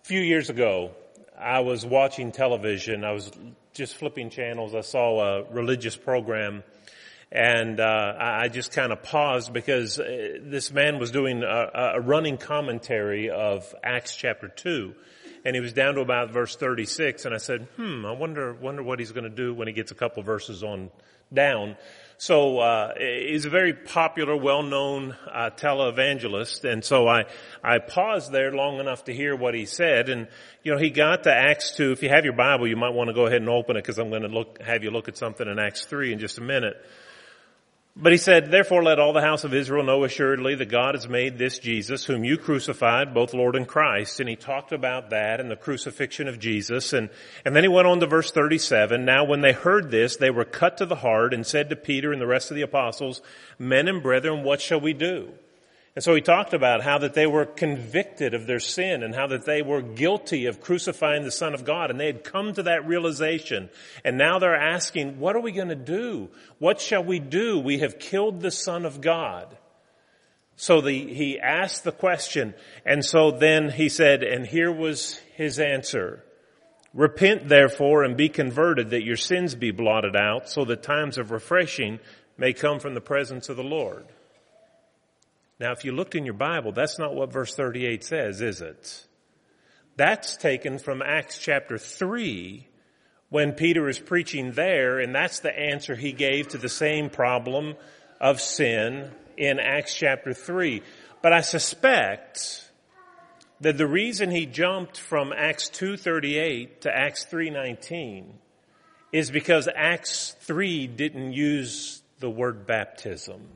A few years ago, I was watching television. I was just flipping channels. I saw a religious program, and I just kind of paused because this man was doing a running commentary of Acts chapter 2. And he was down to about verse 36, and I said, I wonder what he's going to do when he gets a couple verses on down. So he's a very popular, well-known televangelist, and so I paused there long enough to hear what he said. And he got to Acts 2. If you have your Bible, you might want to go ahead and open it, because I'm going to have you look at something in Acts 3 in just a minute. But he said, "Therefore let all the house of Israel know assuredly that God has made this Jesus, whom you crucified, both Lord and Christ." And he talked about that and the crucifixion of Jesus. And then he went on to verse 37. "Now when they heard this, they were cut to the heart and said to Peter and the rest of the apostles, 'Men and brethren, what shall we do?'" And so he talked about how that they were convicted of their sin and how that they were guilty of crucifying the Son of God. And they had come to that realization. And now they're asking, what are we going to do? What shall we do? We have killed the Son of God. So he asked the question. And so then he said, and here was his answer: "Repent therefore and be converted, that your sins be blotted out, so that times of refreshing may come from the presence of the Lord." Now, if you looked in your Bible, that's not what verse 38 says, is it? That's taken from Acts chapter 3, when Peter is preaching there, and that's the answer he gave to the same problem of sin in Acts chapter 3. But I suspect that the reason he jumped from Acts 2:38 to Acts 3:19 is because Acts 3 didn't use the word baptism.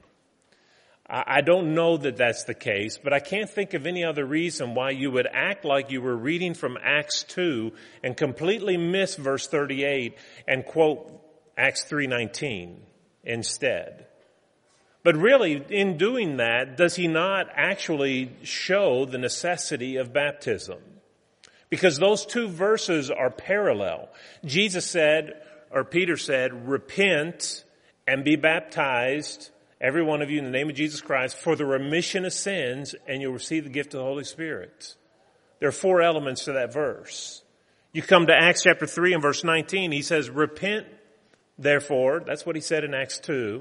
I don't know that that's the case, but I can't think of any other reason why you would act like you were reading from Acts 2 and completely miss verse 38 and quote Acts 3:19 instead. But really, in doing that, does he not actually show the necessity of baptism? Because those two verses are parallel. Jesus said, or Peter said, "Repent and be baptized, every one of you, in the name of Jesus Christ, for the remission of sins, and you'll receive the gift of the Holy Spirit." There are four elements to that verse. You come to Acts chapter 3 and verse 19, he says, "Repent, therefore," that's what he said in Acts 2,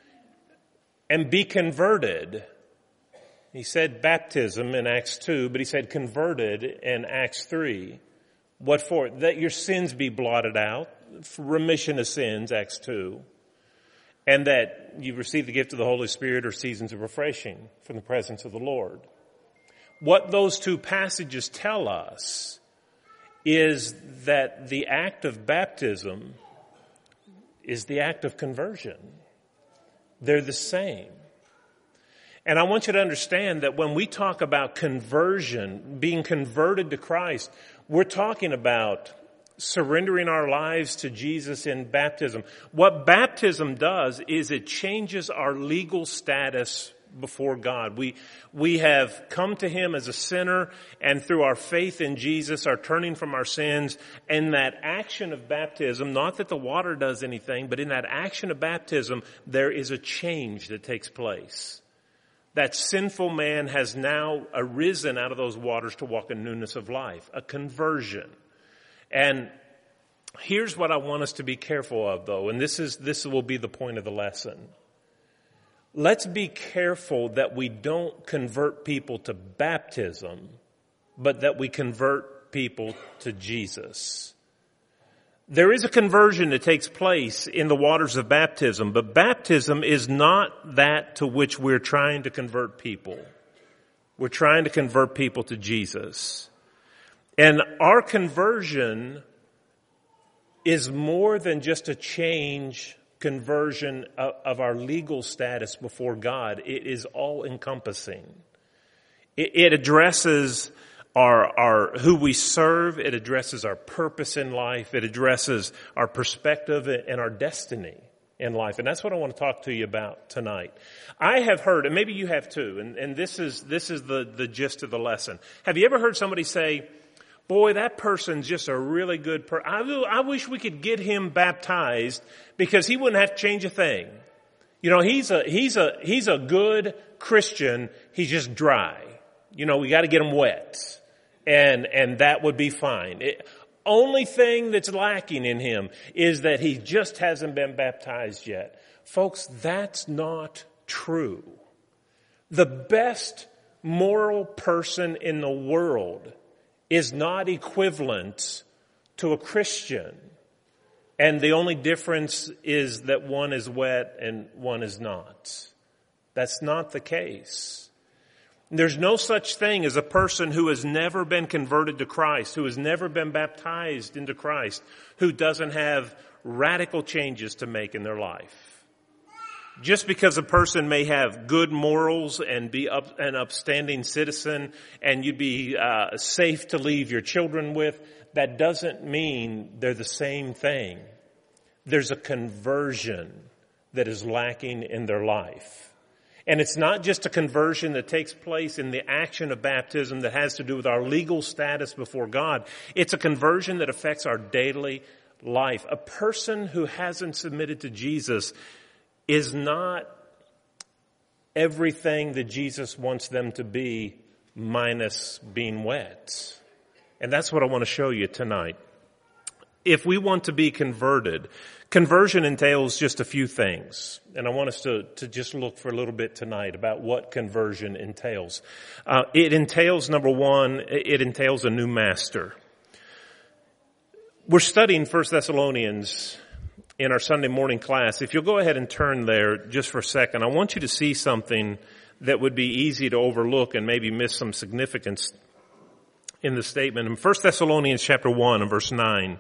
"and be converted." He said baptism in Acts 2, but he said converted in Acts 3. What for? That your sins be blotted out, for remission of sins, Acts 2. And that you receive the gift of the Holy Spirit or seasons of refreshing from the presence of the Lord. What those two passages tell us is that the act of baptism is the act of conversion. They're the same. And I want you to understand that when we talk about conversion, being converted to Christ, we're talking about surrendering our lives to Jesus in baptism. What baptism does is it changes our legal status before God. We have come to Him as a sinner, and through our faith in Jesus are turning from our sins. And that action of baptism, not that the water does anything, but in that action of baptism, there is a change that takes place. That sinful man has now arisen out of those waters to walk in newness of life, a conversion. And here's what I want us to be careful of, though, and this will be the point of the lesson. Let's be careful that we don't convert people to baptism, but that we convert people to Jesus. There is a conversion that takes place in the waters of baptism, but baptism is not that to which we're trying to convert people. We're trying to convert people to Jesus. And our conversion is more than just a conversion of our legal status before God. It is all encompassing. It addresses our who we serve. It addresses our purpose in life. It addresses our perspective and our destiny in life. And that's what I want to talk to you about tonight. I have heard, and maybe you have too, and this is the gist of the lesson. Have you ever heard somebody say, "Boy, that person's just a really good person. I wish we could get him baptized because he wouldn't have to change a thing. You know, he's a good Christian. He's just dry. You know, we got to get him wet." and that would be fine. Only thing that's lacking in him is that he just hasn't been baptized yet. Folks, that's not true. The best moral person in the world is not equivalent to a Christian. And the only difference is that one is wet and one is not. That's not the case. There's no such thing as a person who has never been converted to Christ, who has never been baptized into Christ, who doesn't have radical changes to make in their life. Just because a person may have good morals and be an upstanding citizen and you'd be safe to leave your children with, that doesn't mean they're the same thing. There's a conversion that is lacking in their life. And it's not just a conversion that takes place in the action of baptism that has to do with our legal status before God. It's a conversion that affects our daily life. A person who hasn't submitted to Jesus is not everything that Jesus wants them to be minus being wet. And that's what I want to show you tonight. If we want to be converted, conversion entails just a few things. And I want us to just look for a little bit tonight about what conversion entails. It entails, number one, it entails a new master. We're studying 1 Thessalonians in our Sunday morning class. If you'll go ahead and turn there just for a second, I want you to see something that would be easy to overlook and maybe miss some significance in the statement. In 1 Thessalonians chapter 1 and verse 9,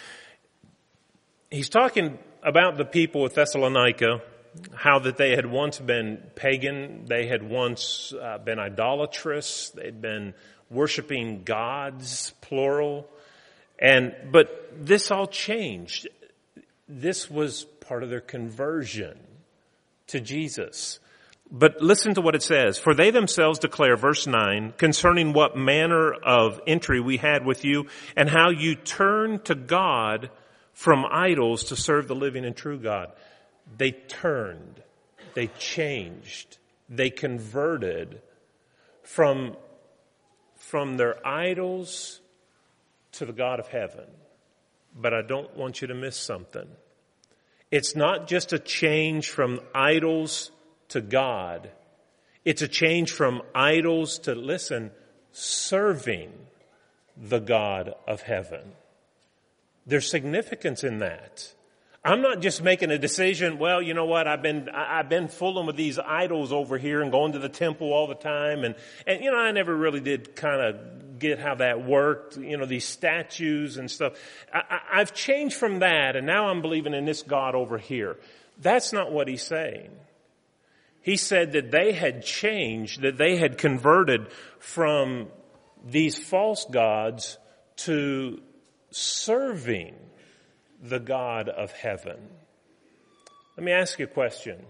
he's talking about the people of Thessalonica, how that they had once been pagan, they had once been idolatrous, they'd been worshiping gods, plural, but this all changed. This was part of their conversion to Jesus. But listen to what it says. For they themselves declare, verse 9, concerning what manner of entry we had with you and how you turned to God from idols to serve the living and true God. They turned, they changed, they converted from their idols to the God of heaven. But I don't want you to miss something. It's not just a change from idols to God. It's a change from idols to, listen, serving the God of heaven. There's significance in that. I'm not just making a decision, well, you know what, I've been fooling with these idols over here and going to the temple all the time and you know, I never really did kind of get how that worked, you know, these statues and stuff. I've changed from that and now I'm believing in this God over here. That's not what he's saying. He said that they had changed, that they had converted from these false gods to serving the God of heaven. Let me ask you a question.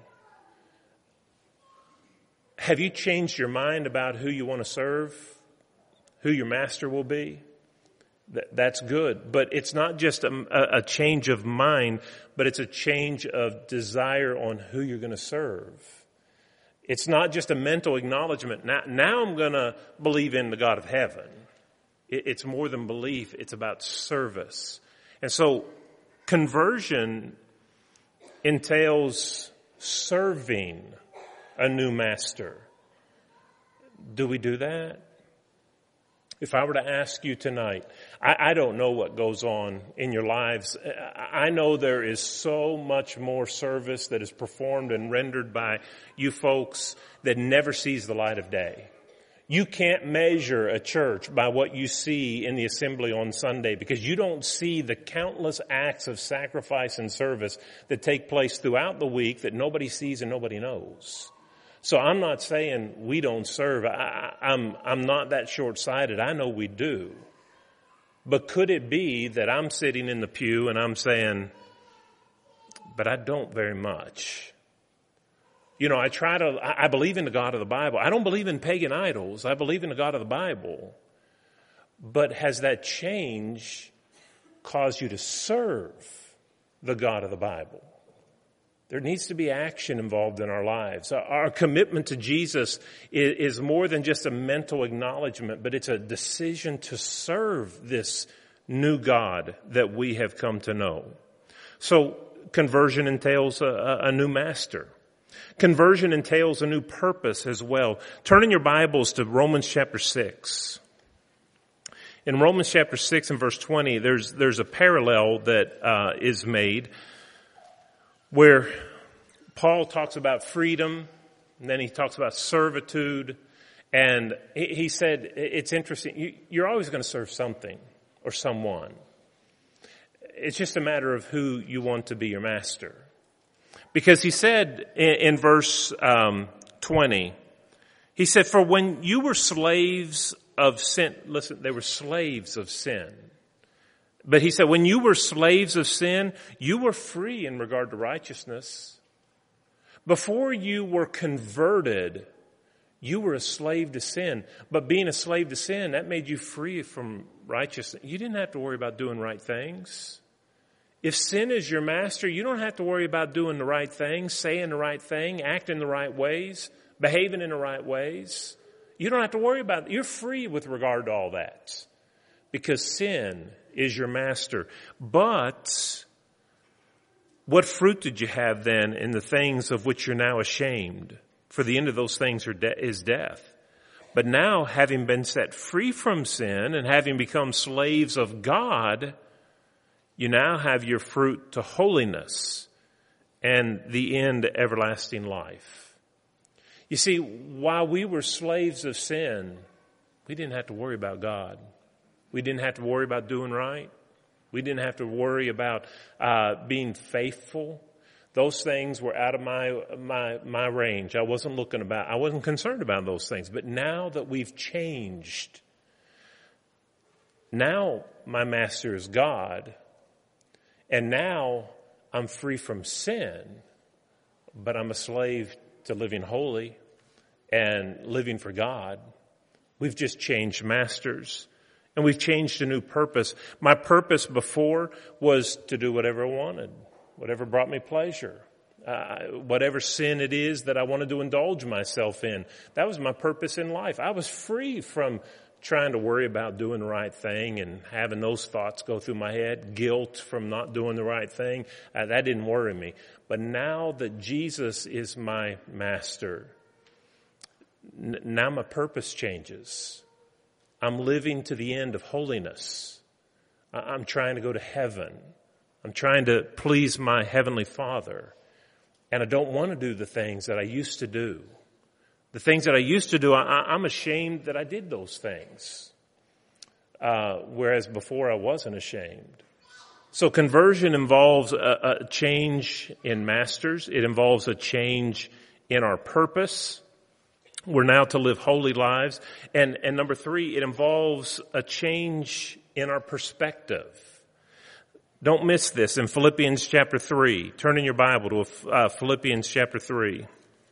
Have you changed your mind about who you want to serve? Who your master will be? That's good. But it's not just a change of mind, but it's a change of desire on who you're going to serve. It's not just a mental acknowledgement. Now I'm going to believe in the God of heaven. It's more than belief. It's about service. And so conversion entails serving a new master. Do we do that? If I were to ask you tonight, I don't know what goes on in your lives. I know there is so much more service that is performed and rendered by you folks that never sees the light of day. You can't measure a church by what you see in the assembly on Sunday because you don't see the countless acts of sacrifice and service that take place throughout the week that nobody sees and nobody knows. So I'm not saying we don't serve. I'm not that short-sighted. I know we do. But could it be that I'm sitting in the pew and I'm saying, but I don't very much. You know, I believe in the God of the Bible. I don't believe in pagan idols. I believe in the God of the Bible. But has that change caused you to serve the God of the Bible? There needs to be action involved in our lives. Our commitment to Jesus is more than just a mental acknowledgement, but it's a decision to serve this new God that we have come to know. So conversion entails a new master. Conversion entails a new purpose as well. Turn in your Bibles to Romans chapter 6. In Romans chapter 6 and verse 20, there's a parallel that is made where Paul talks about freedom, and then he talks about servitude, and he said, it's interesting, you're always going to serve something or someone. It's just a matter of who you want to be your master. Because he said in verse 20, he said, for when you were slaves of sin, listen, they were slaves of sin. But he said, when you were slaves of sin, you were free in regard to righteousness. Before you were converted, you were a slave to sin. But being a slave to sin, that made you free from righteousness. You didn't have to worry about doing right things. If sin is your master, you don't have to worry about doing the right thing, saying the right thing, acting the right ways, behaving in the right ways. You don't have to worry about it. You're free with regard to all that because sin is your master. But what fruit did you have then in the things of which you're now ashamed? For the end of those things is death. But now, having been set free from sin and having become slaves of God, you now have your fruit to holiness and the end everlasting life. You see, while we were slaves of sin, we didn't have to worry about God. We didn't have to worry about doing right. We didn't have to worry about being faithful. Those things were out of my range. I wasn't concerned about those things. But now that we've changed, now my master is God. And now I'm free from sin, but I'm a slave to living holy and living for God. We've just changed masters and we've changed a new purpose. My purpose before was to do whatever I wanted, whatever brought me pleasure, whatever sin it is that I wanted to indulge myself in. That was my purpose in life. I was free from trying to worry about doing the right thing and having those thoughts go through my head, guilt from not doing the right thing. That didn't worry me. But now that Jesus is my master, now my purpose changes. I'm living to the end of holiness. I'm trying to go to heaven. I'm trying to please my heavenly Father. And I don't want to do the things that I used to do. The things that I used to do, I'm ashamed that I did those things. Whereas before I wasn't ashamed. So conversion involves a change in masters. It involves a change in our purpose. We're now to live holy lives. And number 3, it involves a change in our perspective. Don't miss this in Philippians chapter 3. Turn in your Bible to Philippians chapter 3.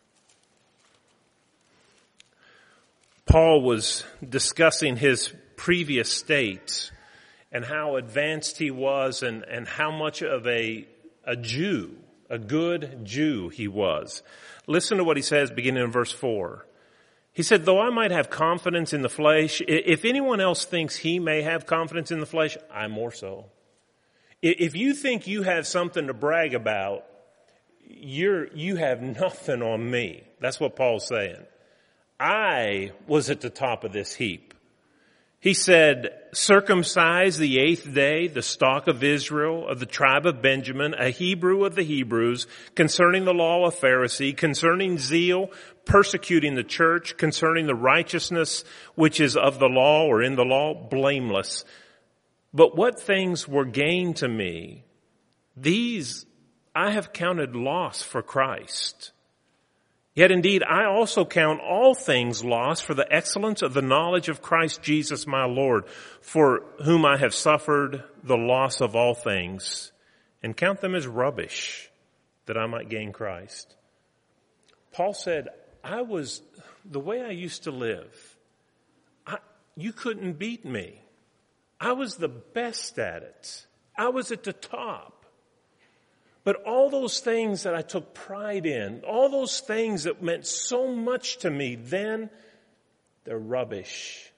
Paul was discussing his previous state and how advanced he was and how much of a Jew, a good Jew he was. Listen to what he says beginning in verse 4. He said, though I might have confidence in the flesh, if anyone else thinks he may have confidence in the flesh, I more so. If you think you have something to brag about, you have nothing on me. That's what Paul's saying. I was at the top of this heap. He said, circumcised the 8th day, the stock of Israel, of the tribe of Benjamin, a Hebrew of the Hebrews, concerning the law, a Pharisee, concerning zeal, persecuting the church, concerning the righteousness which is of the law or in the law, blameless. But what things were gain to me, these I have counted loss for Christ. Yet indeed, I also count all things lost for the excellence of the knowledge of Christ Jesus my Lord, for whom I have suffered the loss of all things, and count them as rubbish, that I might gain Christ. Paul said, the way I used to live, you couldn't beat me. I was the best at it. I was at the top. But all those things that I took pride in, all those things that meant so much to me then, they're rubbish.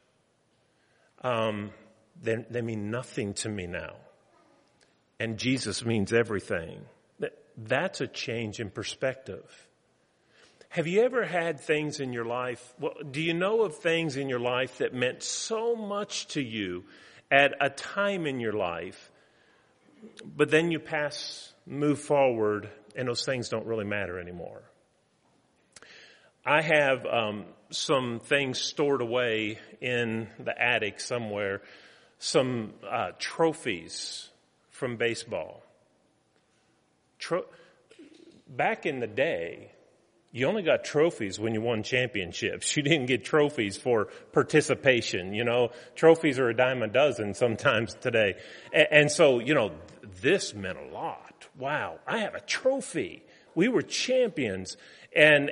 They mean nothing to me now. And Jesus means everything. That's a change in perspective. Have you ever had things in your life, do you know of things in your life that meant so much to you at a time in your life, but then you move forward, and those things don't really matter anymore? I have some things stored away in the attic somewhere, some trophies from baseball. Back in the day, you only got trophies when you won championships. You didn't get trophies for participation. Trophies are a dime a dozen sometimes today. And so, this meant a lot. Wow, I have a trophy. We were champions. And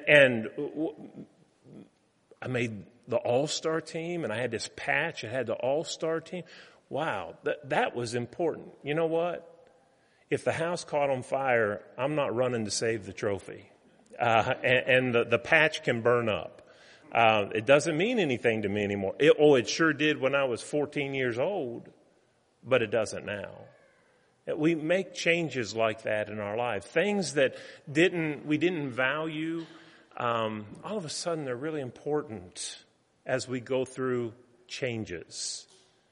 I made the all-star team, and I had this patch. It had the all-star team. Wow, that was important. You know what? If the house caught on fire, I'm not running to save the trophy. And the patch can burn up. It doesn't mean anything to me anymore. It sure did when I was 14 years old, but it doesn't now. We make changes like that in our life. Things that we didn't value, all of a sudden they're really important as we go through changes.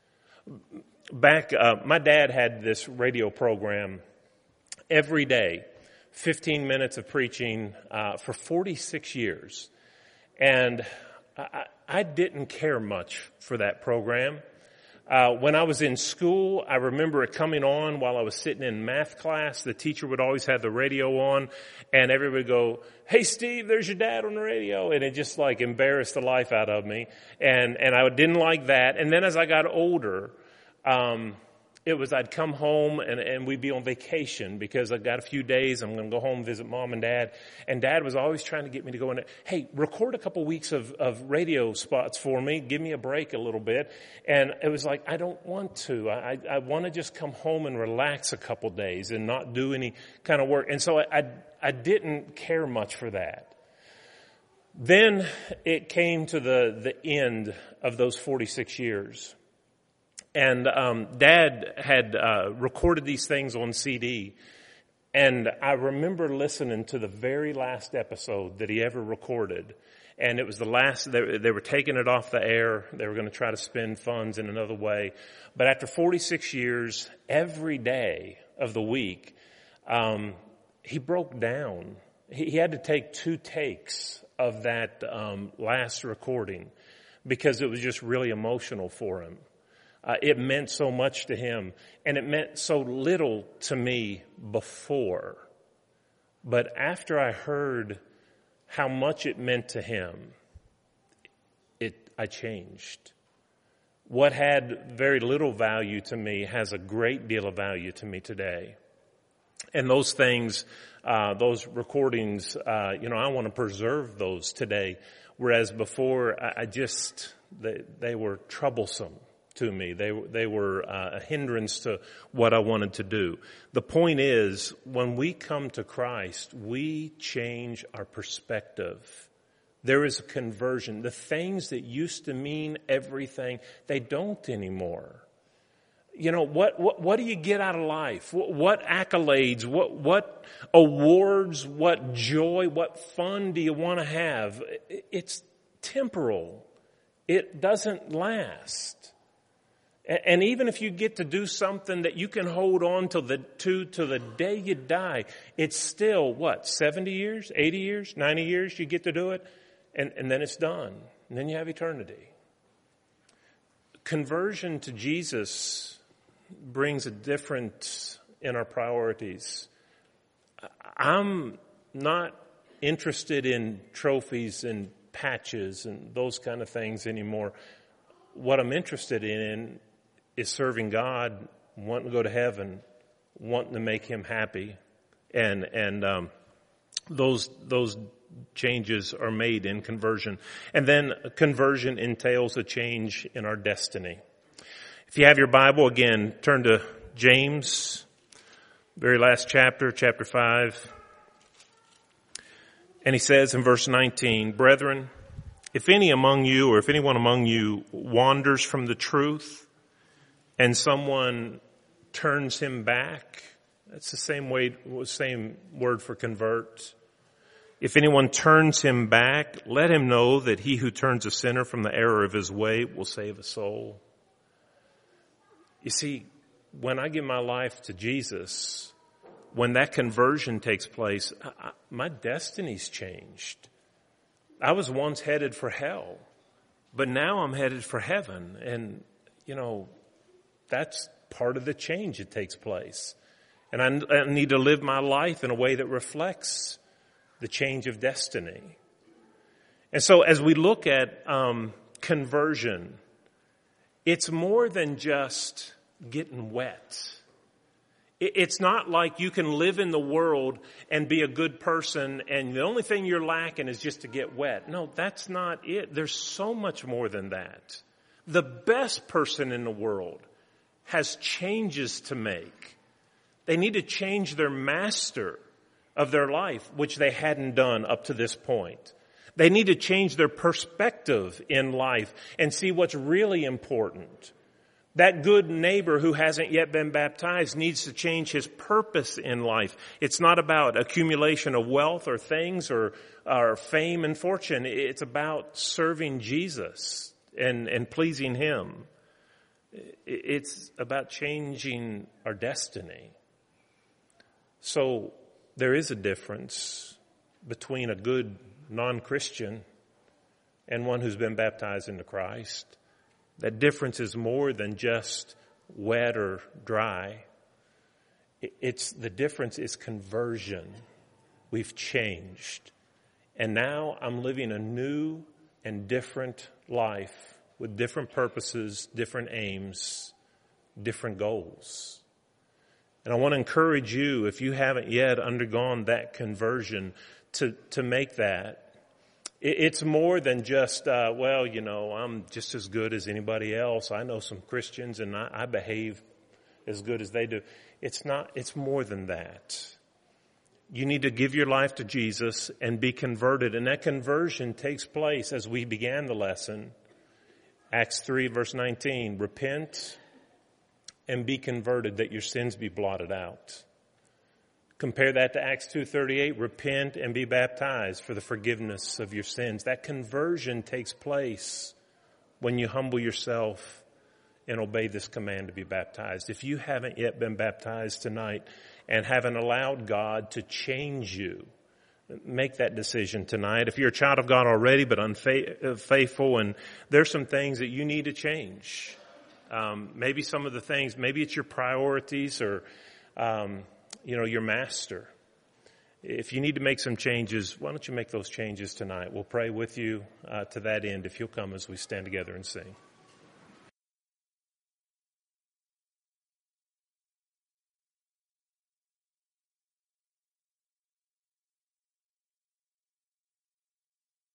My dad had this radio program every day, 15 minutes of preaching for 46 years. And I didn't care much for that program. When I was in school, I remember it coming on while I was sitting in math class. The teacher would always have the radio on, and everybody would go, "Hey, Steve, there's your dad on the radio." And it just embarrassed the life out of me. And I didn't like that. And then as I got older, I'd come home and we'd be on vacation because I got a few days. I'm going to go home and visit Mom and Dad. And Dad was always trying to get me to go in there. Hey, record a couple weeks of radio spots for me. Give me a break a little bit. And it was like, I don't want to. I want to just come home and relax a couple days and not do any kind of work. And so I didn't care much for that. Then it came to the end of those 46 years. And Dad had recorded these things on CD. And I remember listening to the very last episode that he ever recorded. And it was the last, they were taking it off the air. They were going to try to spend funds in another way. But after 46 years, every day of the week, he broke down. He had to take 2 takes of that last recording because it was just really emotional for him. It meant so much to him, and it meant so little to me before. But after I heard how much it meant to him, I changed. What had very little value to me has a great deal of value to me today. And those things, those recordings, I want to preserve those today. Whereas before, they were troublesome to me. They were a hindrance to what I wanted to do. The point is, when we come to Christ, we change our perspective. There is a conversion. The things that used to mean everything, they don't anymore. What do you get out of life? What accolades, what awards, what joy, what fun do you want to have? It's temporal. It doesn't last. And even if you get to do something that you can hold on to the day you die, it's still 70 years, 80 years, 90 years you get to do it, and then it's done. And then you have eternity. Conversion to Jesus brings a difference in our priorities. I'm not interested in trophies and patches and those kind of things anymore. What I'm interested in is serving God, wanting to go to heaven, wanting to make Him happy, and those changes are made in conversion. And then conversion entails a change in our destiny. If you have your Bible, again, turn to James Very last chapter, chapter 5. And he says in verse 19, "Brethren, if any among you or if anyone among you wanders from the truth and someone turns him back," that's the same word for convert. "If anyone turns him back, let him know that he who turns a sinner from the error of his way will save a soul." You see, when I give my life to Jesus, when that conversion takes place, my destiny's changed. I was once headed for hell, but now I'm headed for heaven. And, that's part of the change that takes place. And I need to live my life in a way that reflects the change of destiny. And so as we look at conversion, it's more than just getting wet. It's not like you can live in the world and be a good person and the only thing you're lacking is just to get wet. No, that's not it. There's so much more than that. The best person in the world has changes to make. They need to change their master of their life, which they hadn't done up to this point. They need to change their perspective in life and see what's really important. That good neighbor who hasn't yet been baptized needs to change his purpose in life. It's not about accumulation of wealth or things or fame and fortune. It's about serving Jesus and pleasing Him. It's about changing our destiny. So there is a difference between a good non-Christian and one who's been baptized into Christ. That difference is more than just wet or dry. The difference is conversion. We've changed. And now I'm living a new and different life with different purposes, different aims, different goals. And I want to encourage you, if you haven't yet undergone that conversion, to make that. It's more than just, I'm just as good as anybody else. I know some Christians and I behave as good as they do. It's more than that. You need to give your life to Jesus and be converted. And that conversion takes place as we began the lesson. Acts 3 verse 19, repent and be converted that your sins be blotted out. Compare that to Acts 2:38, repent and be baptized for the forgiveness of your sins. That conversion takes place when you humble yourself and obey this command to be baptized. If you haven't yet been baptized tonight and haven't allowed God to change you, make that decision tonight. If you're a child of God already but unfaithful and there's some things that you need to change, maybe some of the things, maybe it's your priorities or your master. If you need to make some changes, why don't you make those changes tonight? We'll pray with you to that end if you'll come as we stand together and sing.